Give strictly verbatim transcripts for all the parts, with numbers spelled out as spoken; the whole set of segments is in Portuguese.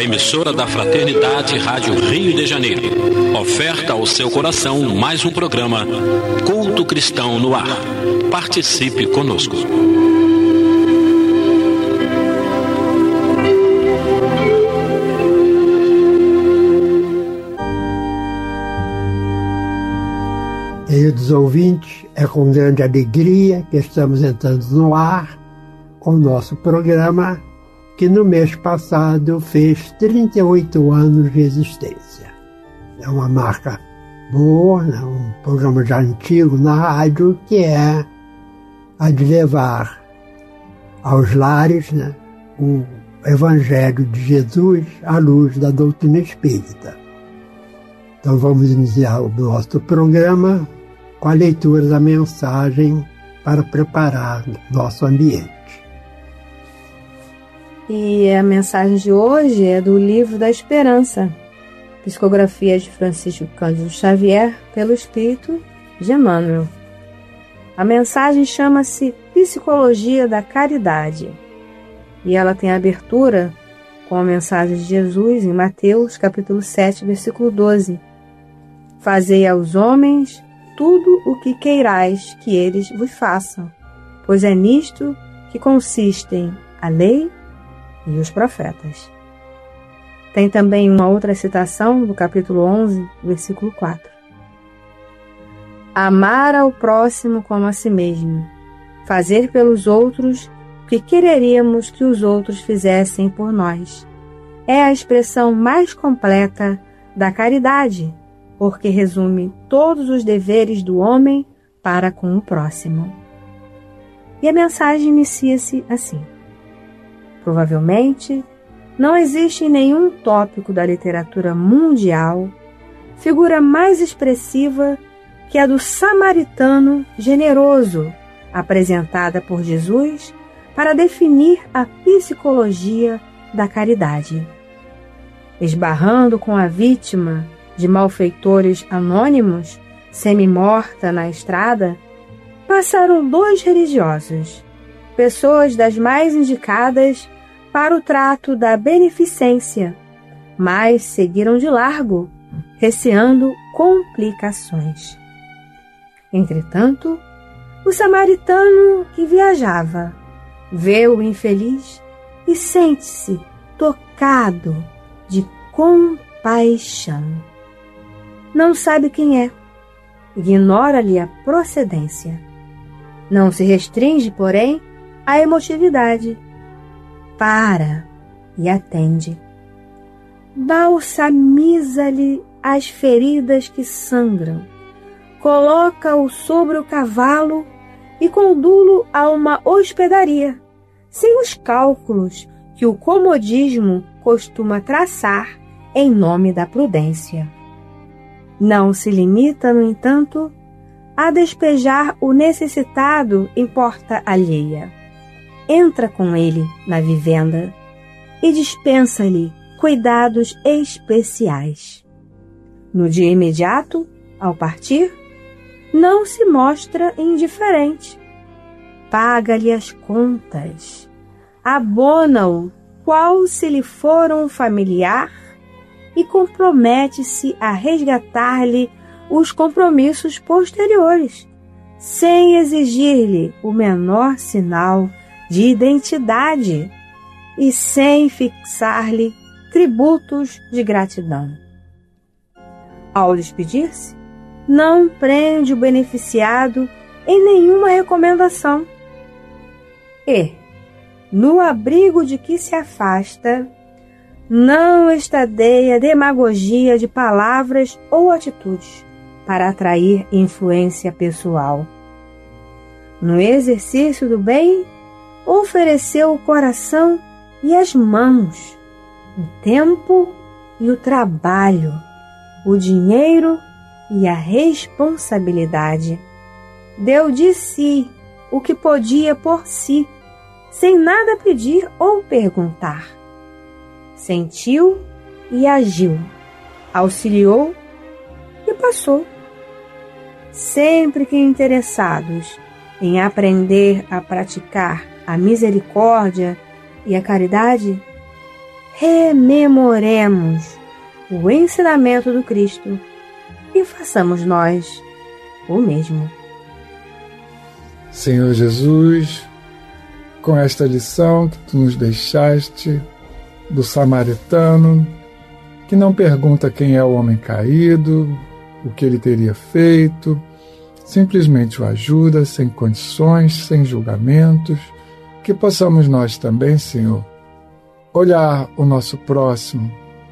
a emissora da Fraternidade Rádio Rio de Janeiro. Oferta ao seu coração mais um programa Culto Cristão no Ar. Participe conosco. Queridos ouvintes, é com grande alegria que estamos entrando no ar com o nosso programa, que no mês passado fez trinta e oito anos de existência. É uma marca boa, né? Um programa já antigo na rádio, que é a de levar aos lares, né, o Evangelho de Jesus à luz da doutrina espírita. Então vamos iniciar o nosso programa com a leitura da mensagem para preparar nosso ambiente. E a mensagem de hoje é do Livro da Esperança, psicografia de Francisco Cândido Xavier, pelo Espírito de Emmanuel. A mensagem chama-se Psicologia da Caridade, e ela tem a abertura com a mensagem de Jesus em Mateus, capítulo sete, versículo doze. Fazei aos homens tudo o que queirais que eles vos façam, pois é nisto que consistem a lei e os profetas. Tem também uma outra citação do capítulo onze, versículo quatro. Amar ao próximo como a si mesmo, fazer pelos outros o que quereríamos que os outros fizessem por nós, é a expressão mais completa da caridade, porque resume todos os deveres do homem para com o próximo. E a mensagem inicia-se assim. Provavelmente, não existe em nenhum tópico da literatura mundial figura mais expressiva que a do samaritano generoso, apresentada por Jesus para definir a psicologia da caridade. Esbarrando com a vítima de malfeitores anônimos, semi-morta na estrada, passaram dois religiosos, pessoas das mais indicadas para o trato da beneficência, mas seguiram de largo, receando complicações. Entretanto, o samaritano que viajava vê o infeliz e sente-se tocado de compaixão. Não sabe quem é, ignora-lhe a procedência. Não se restringe, porém, à emotividade. Para e atende. Balsamiza-lhe as feridas que sangram, coloca-o sobre o cavalo e conduz-o a uma hospedaria, sem os cálculos que o comodismo costuma traçar em nome da prudência. Não se limita, no entanto, a despejar o necessitado em porta alheia. Entra com ele na vivenda e dispensa-lhe cuidados especiais. No dia imediato, ao partir, não se mostra indiferente. Paga-lhe as contas, abona-o qual se lhe for um familiar e compromete-se a resgatar-lhe os compromissos posteriores, sem exigir-lhe o menor sinal de identidade e sem fixar-lhe tributos de gratidão. Ao despedir-se, não prende o beneficiado em nenhuma recomendação e, no abrigo de que se afasta, não estadeia demagogia de palavras ou atitudes para atrair influência pessoal. No exercício do bem, ofereceu o coração e as mãos, o tempo e o trabalho, o dinheiro e a responsabilidade. Deu de si o que podia por si, sem nada pedir ou perguntar. Sentiu e agiu, auxiliou e passou. Sempre que interessados em aprender a praticar a misericórdia e a caridade, rememoremos o ensinamento do Cristo e façamos nós o mesmo. Senhor Jesus, com esta lição que Tu nos deixaste do samaritano, que não pergunta quem é o homem caído, o que ele teria feito, simplesmente o ajuda, sem condições, sem julgamentos, que possamos nós também, Senhor, olhar o nosso próximo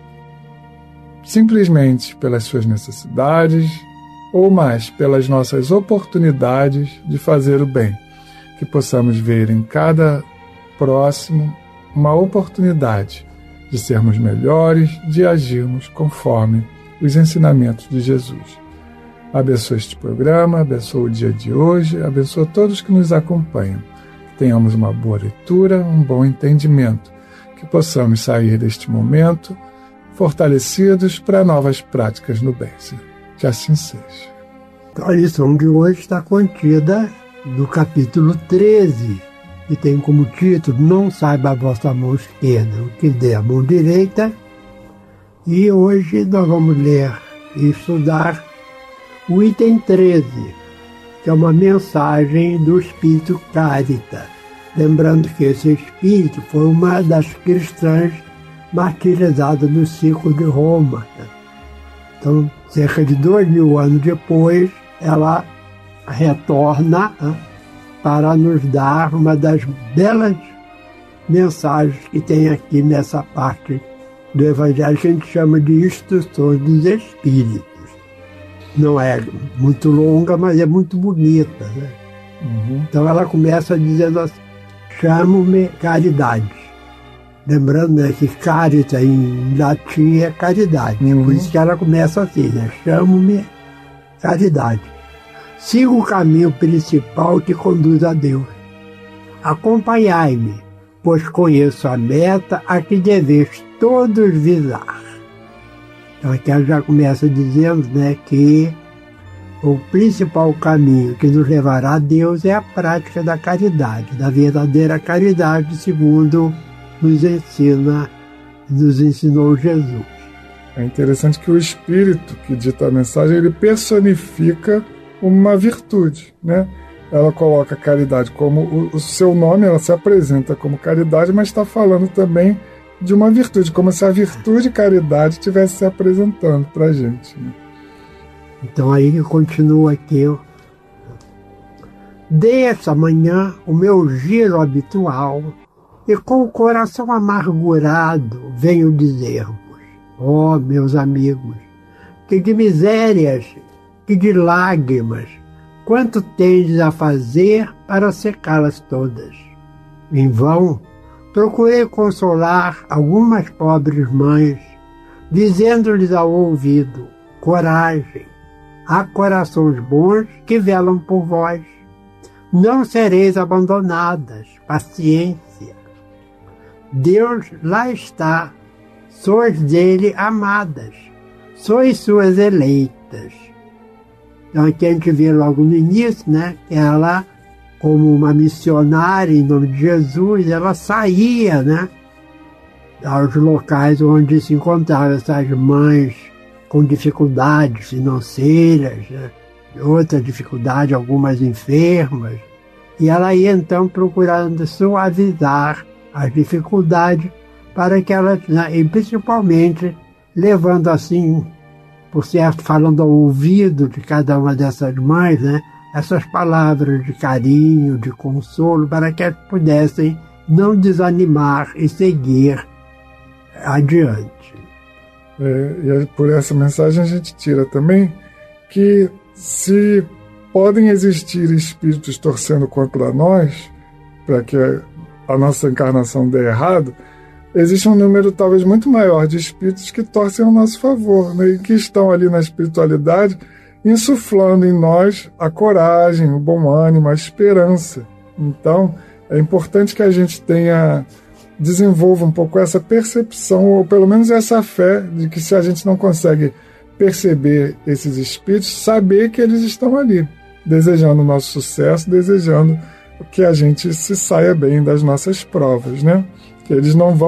simplesmente pelas suas necessidades ou mais pelas nossas oportunidades de fazer o bem, que possamos ver em cada próximo uma oportunidade de sermos melhores, de agirmos conforme os ensinamentos de Jesus. Abençoa este programa, abençoa o dia de hoje, abençoa todos que nos acompanham. Que tenhamos uma boa leitura, um bom entendimento, que possamos sair deste momento fortalecidos para novas práticas no bem. Que assim seja. A lição de hoje está contida no capítulo treze, que tem como título Não saiba a vossa mão esquerda o que dê a mão direita. E hoje nós vamos ler e estudar o item treze, que é uma mensagem do Espírito Caritas. Lembrando que esse Espírito foi uma das cristãs martirizadas no ciclo de Roma. Então, cerca de dois mil anos depois, ela retorna para nos dar uma das belas mensagens que tem aqui nessa parte do Evangelho, que a gente chama de Instruções dos Espíritos. Não é muito longa, mas é muito bonita, né? Uhum. Então ela começa dizendo assim: chamo-me caridade. Lembrando, né, que carita em latim é caridade. Uhum. Por isso que ela começa assim, né? Chamo-me caridade. Siga o caminho principal que conduz a Deus. Acompanhai-me, pois conheço a meta a que deveis todos visar. Então aqui ela já começa dizendo, né, que o principal caminho que nos levará a Deus é a prática da caridade, da verdadeira caridade, segundo nos ensina, nos ensinou Jesus. É interessante que o Espírito que dita a mensagem, ele personifica uma virtude, né? Ela coloca a caridade como o, o seu nome, ela se apresenta como caridade, mas está falando também de uma virtude, como se a virtude caridade estivesse se apresentando para a gente, né? Então aí continua aqui: dei essa manhã o meu giro habitual e com o coração amargurado venho dizer-vos, ó meus amigos, que de misérias, que de lágrimas, quanto tendes a fazer para secá-las todas. Em vão procurei consolar algumas pobres mães, dizendo-lhes ao ouvido: coragem, há corações bons que velam por vós. Não sereis abandonadas, paciência. Deus lá está, sois dele amadas, sois suas eleitas. Então aqui a gente vê logo no início, né, que ela, como uma missionária em nome de Jesus, ela saía, né, aos locais onde se encontravam essas mães com dificuldades financeiras, né, outra dificuldade, algumas enfermas, e ela ia então procurando suavizar as dificuldades para que elas, né, e principalmente levando assim, por certo, falando ao ouvido de cada uma dessas mães, né, essas palavras de carinho, de consolo, para que elas pudessem não desanimar e seguir adiante. É, e por essa mensagem a gente tira também que se podem existir espíritos torcendo contra nós, para que a nossa encarnação dê errado, existe um número talvez muito maior de espíritos que torcem ao nosso favor, né, e que estão ali na espiritualidade insuflando em nós a coragem, o bom ânimo, a esperança. Então, é importante que a gente tenha, desenvolva um pouco essa percepção, ou pelo menos essa fé, de que se a gente não consegue perceber esses espíritos, saber que eles estão ali, desejando o nosso sucesso, desejando que a gente se saia bem das nossas provas, né? Que eles não vão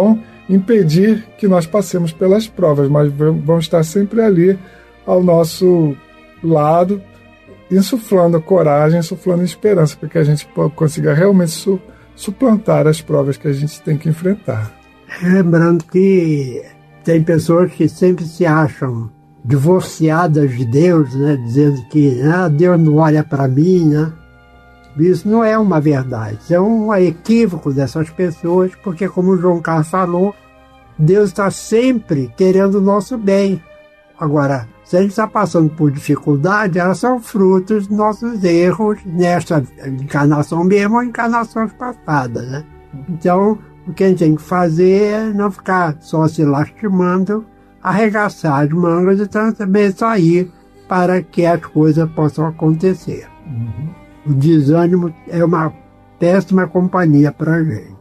impedir que nós passemos pelas provas, mas vão estar sempre ali ao nosso lado, insuflando coragem, insuflando esperança, para que a gente consiga realmente su- suplantar as provas que a gente tem que enfrentar. Lembrando que tem pessoas que sempre se acham divorciadas de Deus, né? Dizendo que ah, Deus não olha para mim, né? Isso não é uma verdade, isso é um equívoco dessas pessoas, porque como o João Carlos falou, Deus está sempre querendo o nosso bem. Agora, se a gente está passando por dificuldade, elas são frutos dos nossos erros nesta encarnação mesmo ou encarnações passadas, né? Então, o que a gente tem que fazer é não ficar só se lastimando, arregaçar as mangas e também sair para que as coisas possam acontecer. Uhum. O desânimo é uma péssima companhia para a gente.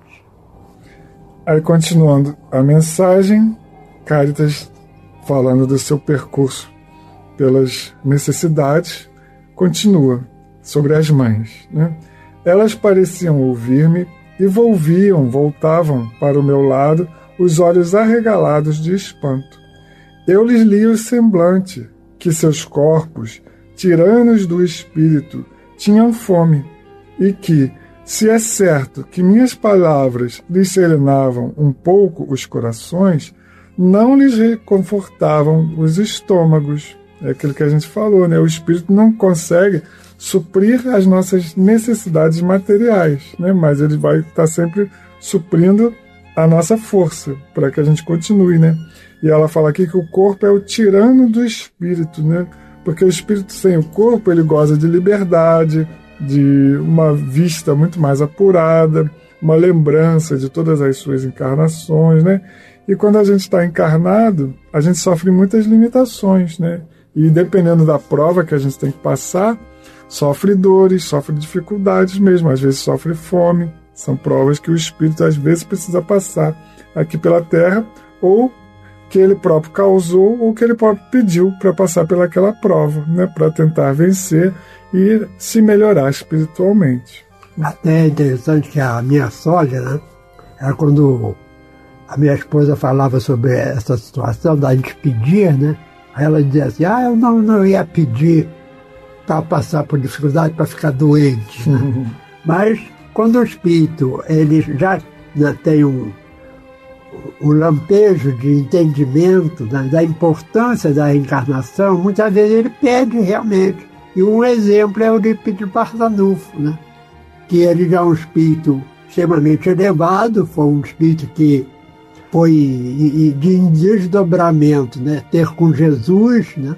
Aí, continuando a mensagem, Cáritas, falando do seu percurso pelas necessidades, continua sobre as mães, né? Elas pareciam ouvir-me e volviam, voltavam para o meu lado, os olhos arregalados de espanto. Eu lhes li o semblante, que seus corpos, tiranos do espírito, tinham fome, e que, se é certo que minhas palavras lhes serenavam um pouco os corações, não lhes reconfortavam os estômagos. É aquilo que a gente falou, né? O espírito não consegue suprir as nossas necessidades materiais, né? Mas ele vai estar sempre suprindo a nossa força para que a gente continue, né? E ela fala aqui que o corpo é o tirano do espírito, né? Porque o espírito sem o corpo, ele goza de liberdade, de uma vista muito mais apurada, uma lembrança de todas as suas encarnações, né? E quando a gente está encarnado, a gente sofre muitas limitações, né? E dependendo da prova que a gente tem que passar, sofre dores, sofre dificuldades mesmo, às vezes sofre fome. São provas que o espírito às vezes precisa passar aqui pela Terra, ou que ele próprio causou, ou que ele próprio pediu para passar pelaquela prova, né? Para tentar vencer e se melhorar espiritualmente. Até é interessante que a minha sogra, né? Era quando a minha esposa falava sobre essa situação da gente pedir, né? Aí ela dizia assim, ah, eu não, não ia pedir para passar por dificuldade, para ficar doente. Né? Mas quando o espírito ele já, já tem um, um lampejo de entendimento, né, da importância da reencarnação, muitas vezes ele pede realmente. E um exemplo é o de Pedro Barçanufo, né? Que ele já é um espírito extremamente elevado, foi um espírito que foi de desdobramento, né? Ter com Jesus, né?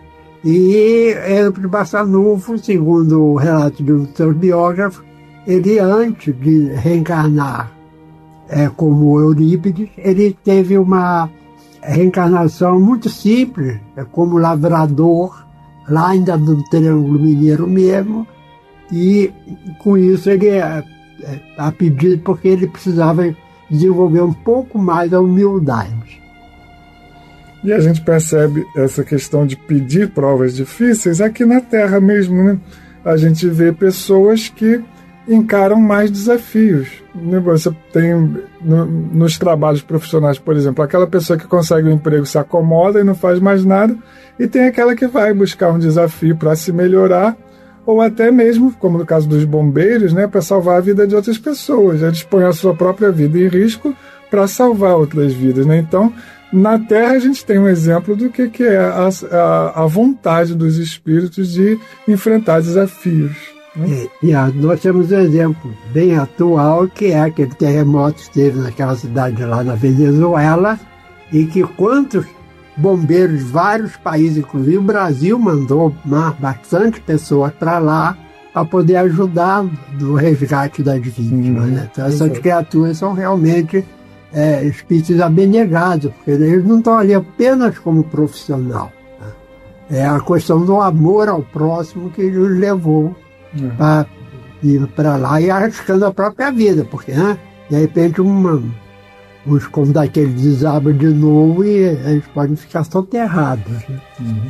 E Pedro Barçanufo, segundo o relato de um dos seus biógrafos, ele antes de reencarnar é, como Eurípides, ele teve uma reencarnação muito simples, é, como lavrador, lá ainda no Triângulo Mineiro mesmo, e com isso ele é, é, a pedido porque ele precisava desenvolver um pouco mais a humildade. E a gente percebe essa questão de pedir provas difíceis aqui na Terra mesmo, né? A gente vê pessoas que encaram mais desafios. Você tem no, nos trabalhos profissionais, por exemplo, aquela pessoa que consegue um emprego, se acomoda e não faz mais nada, e tem aquela que vai buscar um desafio para se melhorar, ou até mesmo, como no caso dos bombeiros, né, para salvar a vida de outras pessoas. Eles põem a sua própria vida em risco para salvar outras vidas, né? Então, na Terra a gente tem um exemplo do que, que é a, a, a vontade dos espíritos de enfrentar desafios. E, e a, nós temos um exemplo bem atual, que é aquele terremoto que teve naquela cidade lá na Venezuela, e que quantos bombeiros de vários países, inclusive o Brasil, mandou uma, bastante pessoas para lá para poder ajudar no resgate das vítimas. Uhum. Né? Então essas criaturas são realmente é, espíritos abnegados, porque eles não estão ali apenas como profissional. Né? É a questão do amor ao próximo que os levou uhum. para ir para lá e arriscando a própria vida, porque né, de repente uma, uns como daquele desaba de novo e eles podem ficar soterrados. Né? Uhum.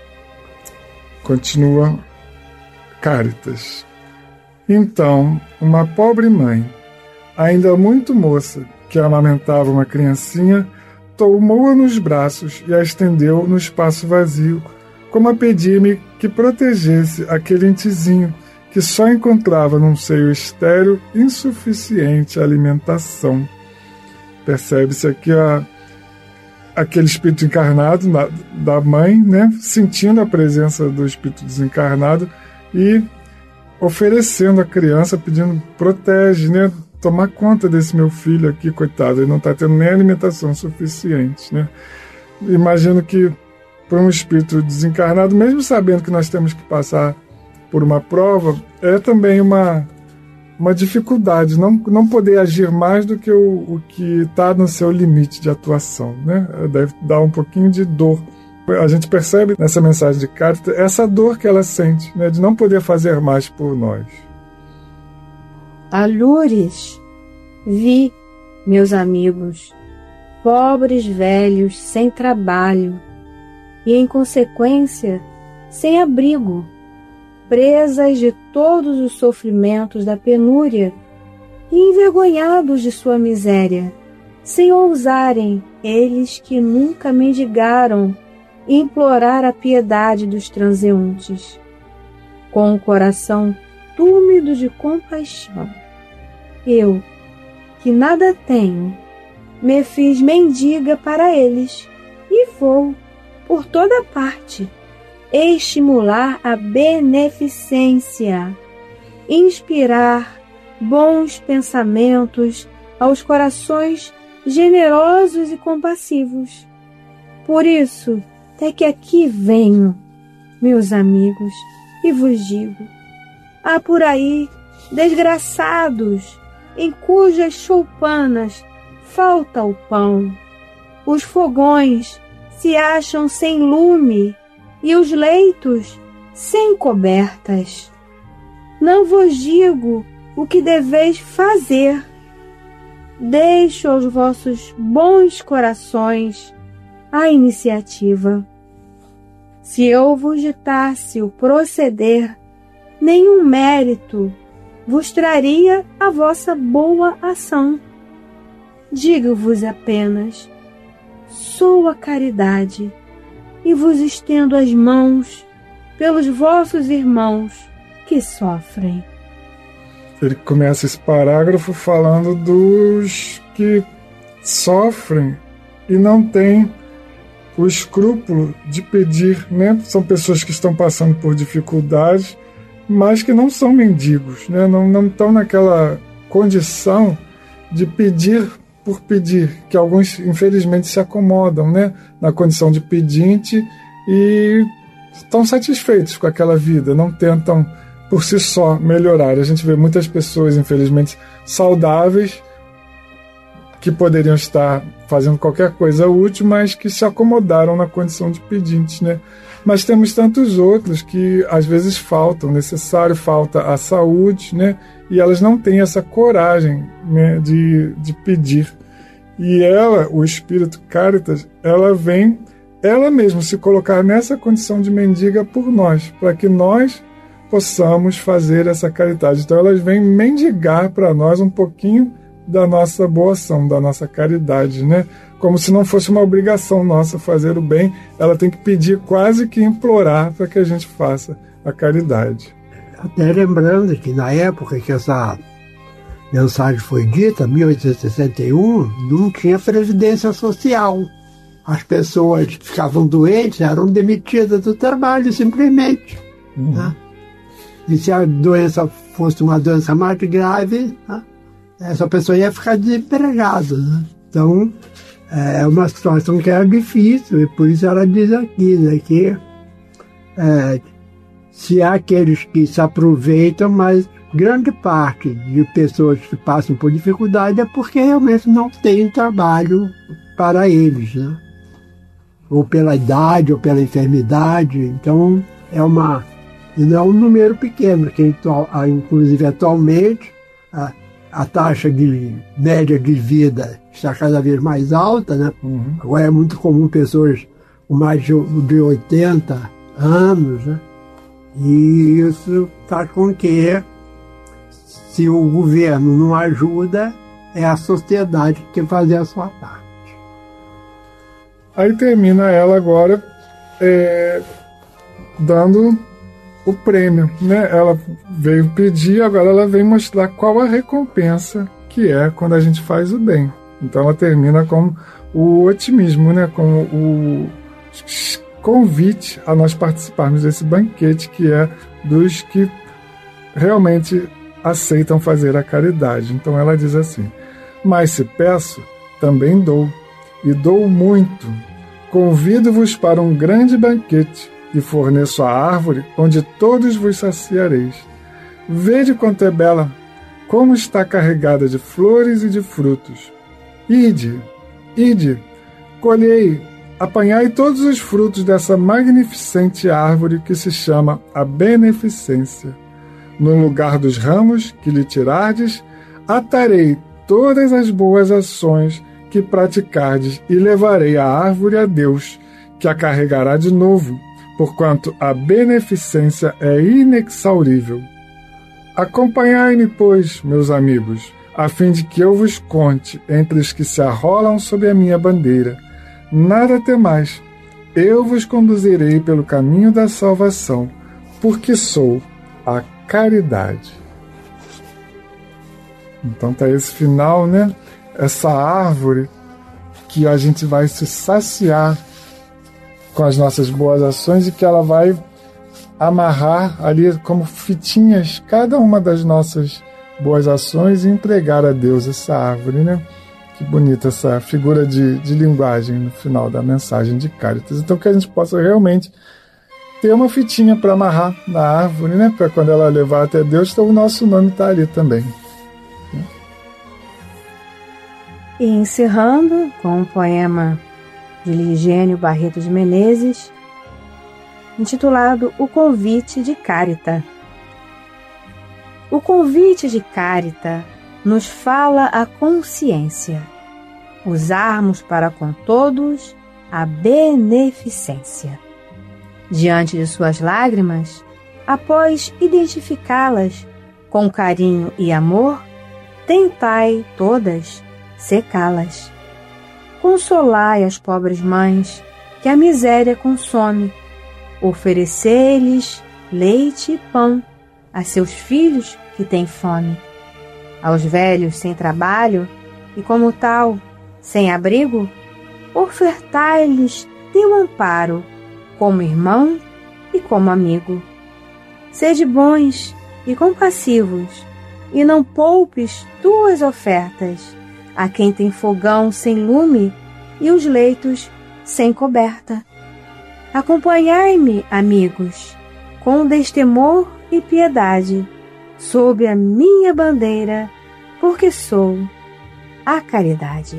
Continua Cáritas. Então, uma pobre mãe, ainda muito moça, que amamentava uma criancinha, tomou-a nos braços e a estendeu no espaço vazio, como a pedir-me que protegesse aquele entezinho que só encontrava num seio estéril insuficiente alimentação. Percebe-se aqui a, aquele espírito encarnado na, da mãe, né, sentindo a presença do espírito desencarnado e oferecendo à criança, pedindo, protege, né, tomar conta desse meu filho aqui, coitado, ele não está tendo nem alimentação suficiente, né? Imagino que para um espírito desencarnado, mesmo sabendo que nós temos que passar por uma prova, é também uma, uma dificuldade, não, não poder agir mais do que o, o que está no seu limite de atuação, né? Deve dar um pouquinho de dor. A gente percebe nessa mensagem de Cáritas essa dor que ela sente, né, de não poder fazer mais por nós. Alures, vi, meus amigos, pobres velhos sem trabalho e, em consequência, sem abrigo, presas de todos os sofrimentos da penúria e envergonhados de sua miséria, sem ousarem, eles que nunca mendigaram, implorar a piedade dos transeuntes. Com o coração túmido de compaixão, eu, que nada tenho, me fiz mendiga para eles e vou, por toda parte, estimular a beneficência, inspirar bons pensamentos aos corações generosos e compassivos. Por isso, até que aqui venho, meus amigos, e vos digo: há por aí desgraçados em cujas choupanas falta o pão, os fogões se acham sem lume e os leitos sem cobertas. Não vos digo o que deveis fazer. Deixo aos vossos bons corações a iniciativa. Se eu vos ditasse o proceder, nenhum mérito vos traria a vossa boa ação. Digo-vos apenas: sou a caridade e vos estendo as mãos pelos vossos irmãos que sofrem. Ele começa esse parágrafo falando dos que sofrem e não têm o escrúpulo de pedir, né? São pessoas que estão passando por dificuldades, mas que não são mendigos, né? Não, não estão naquela condição de pedir por pedir, que alguns infelizmente se acomodam, né? Na condição de pedinte e estão satisfeitos com aquela vida, não tentam por si só melhorar. A gente vê muitas pessoas, infelizmente, saudáveis, que poderiam estar fazendo qualquer coisa útil, mas que se acomodaram na condição de pedintes, né? Mas temos tantos outros que às vezes faltam, necessário, falta a saúde, né? E elas não têm essa coragem, né, de, de pedir. E ela, o Espírito Cáritas, ela vem, ela mesma se colocar nessa condição de mendiga por nós, para que nós possamos fazer essa caridade. Então elas vêm mendigar para nós um pouquinho da nossa boa ação, da nossa caridade, né? Como se não fosse uma obrigação nossa fazer o bem, ela tem que pedir, quase que implorar, para que a gente faça a caridade. Até lembrando que na época que essa mensagem foi dita, mil oitocentos e sessenta e um, não tinha previdência social. As pessoas que ficavam doentes eram demitidas do trabalho, simplesmente. Uhum. Né? E se a doença fosse uma doença mais grave, né, essa pessoa ia ficar desempregada. Né? Então, é uma situação que era difícil, e por isso ela diz aqui, né, que é, se há aqueles que se aproveitam, mas grande parte de pessoas que passam por dificuldade é porque realmente não tem trabalho para eles, né? Ou pela idade, ou pela enfermidade. Então, é uma... E não é um número pequeno, que inclusive atualmente a, a taxa de média de vida está cada vez mais alta, né? Uhum. Agora é muito comum pessoas com mais de, de oitenta anos, né? E isso faz com que, se o governo não ajuda, é a sociedade que tem que fazer a sua parte. Aí termina ela agora é, dando o prêmio, né? Ela veio pedir, agora ela vem mostrar qual a recompensa que é quando a gente faz o bem. Então ela termina com o otimismo, né? Com o convite a nós participarmos desse banquete, que é dos que realmente aceitam fazer a caridade. Então ela diz assim: mas se peço, também dou, e dou muito. Convido-vos para um grande banquete, e forneço a árvore onde todos vos saciareis. Vede quanto é bela, como está carregada de flores e de frutos. Ide, ide, colhei, apanhai todos os frutos dessa magnificente árvore que se chama a beneficência. No lugar dos ramos que lhe tirardes, atarei todas as boas ações que praticardes e levarei a árvore a Deus, que a carregará de novo, porquanto a beneficência é inexaurível. Acompanhai-me, pois, meus amigos, a fim de que eu vos conte entre os que se arrolam sob a minha bandeira. Nada temais, eu vos conduzirei pelo caminho da salvação, porque sou a caridade. Então tá esse final, né? Essa árvore que a gente vai se saciar com as nossas boas ações e que ela vai amarrar ali como fitinhas cada uma das nossas boas ações e entregar a Deus essa árvore, né? Que bonita essa figura de, de linguagem no final da mensagem de Cáritas. Então que a gente possa realmente ter uma fitinha para amarrar na árvore, né? Para quando ela levar até Deus, então o nosso nome está ali também. E encerrando com um poema de Ligênio Barreto de Menezes, intitulado O Convite de Cárita. O convite de Cárita nos fala a consciência, usarmos para com todos a beneficência. Diante de suas lágrimas, após identificá-las com carinho e amor, tentai todas secá-las. Consolai as pobres mães que a miséria consome, oferecer-lhes leite e pão a seus filhos que têm fome. Aos velhos sem trabalho e, como tal, sem abrigo, ofertai-lhes teu amparo, como irmão e como amigo. Sede bons e compassivos, e não poupes tuas ofertas a quem tem fogão sem lume e os leitos sem coberta. Acompanhai-me, amigos, com destemor e piedade, sob a minha bandeira, porque sou a caridade.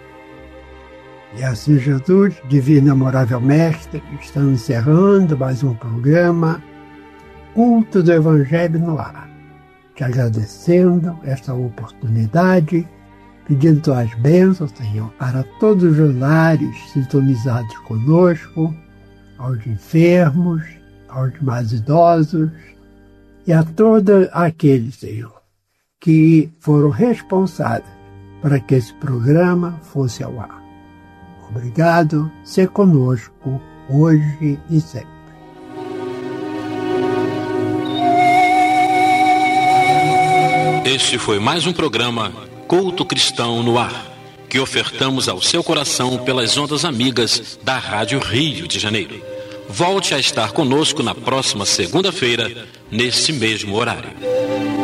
E assim, Jesus, Divino e Amorável Mestre, estamos encerrando mais um programa Culto do Evangelho no Ar. Te agradecendo esta oportunidade, pedindo tuas bênçãos, Senhor, para todos os lares sintonizados conosco, aos enfermos, aos mais idosos e a todos aqueles, Senhor, que foram responsáveis para que esse programa fosse ao ar. Obrigado, ser conosco hoje e sempre. Este foi mais um programa Culto Cristão no Ar, que ofertamos ao seu coração pelas ondas amigas da Rádio Rio de Janeiro. Volte a estar conosco na próxima segunda-feira, nesse mesmo horário.